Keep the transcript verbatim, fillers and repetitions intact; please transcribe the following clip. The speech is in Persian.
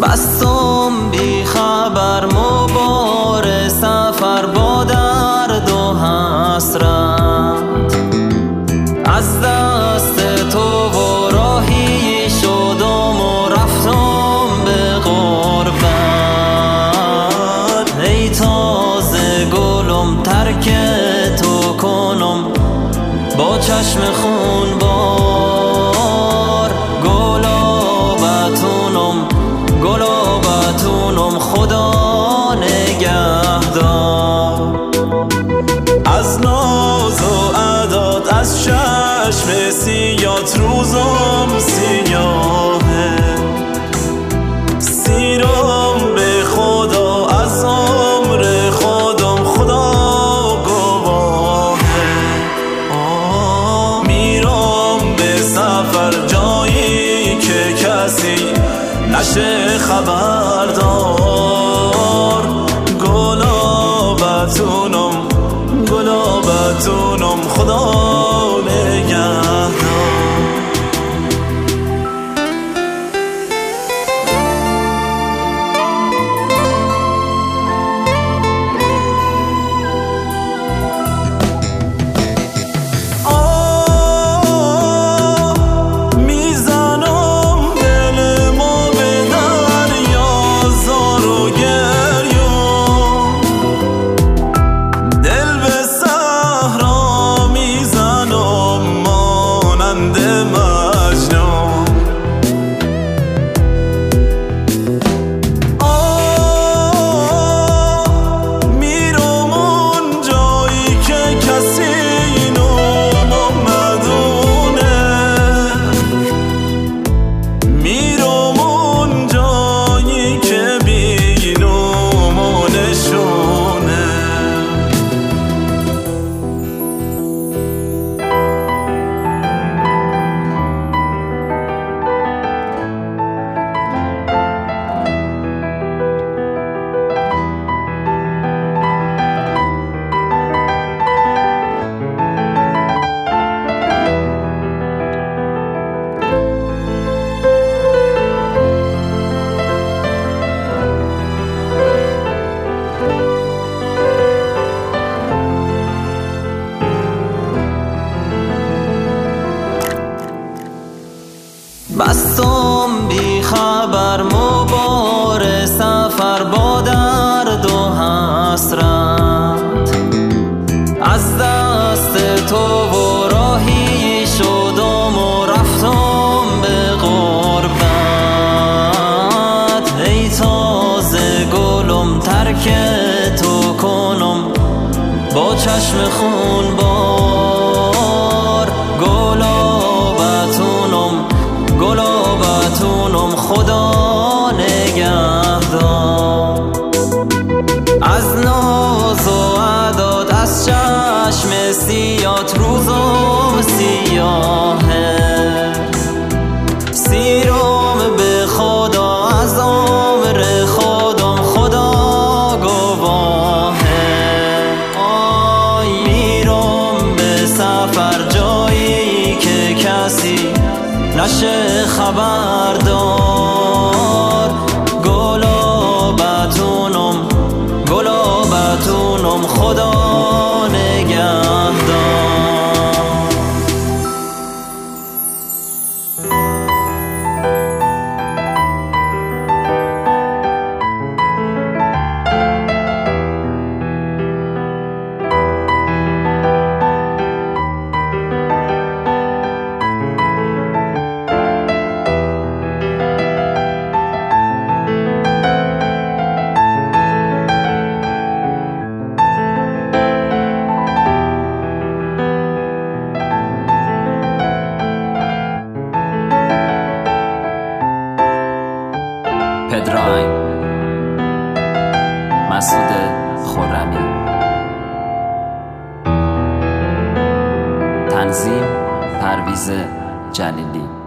بستم بی خبر مبار سفر با درد و حسرت، از دست تو و راهی شدم و رفتم به غربت. ای تازه گلم ترک تو کنم با چشم خون بار، گلابتونم گلابتونم خدا نگهدار. از ناز و عداد از چشم سیات روزم سیاهه، سیرم به خدا از عمر خودم خدا گواهه. میرم به سفر جایی که کسی نشه خبردار، گلابتونم گلابتونم خدا نگهدار. بستم بی خبر مبار سفر با درد و حسرت، از دست تو و راهی شدم و رفتم به غربت. ای تازه گلم ترک تو کنم با چشم خون بار، گلابتونم گلابتونم خدا نگهدار. از ناز و عداد از چشم سیات روزم سیاهه، سیرم به خدا از عمر خودم خدا گواهه. آی میرم به سفر جایی که کسی نشه خبردار، گلابتونم گلابتونم خدا نگهدار. پدراین مسعود خرمی، تنظیم پرویز جلیلی.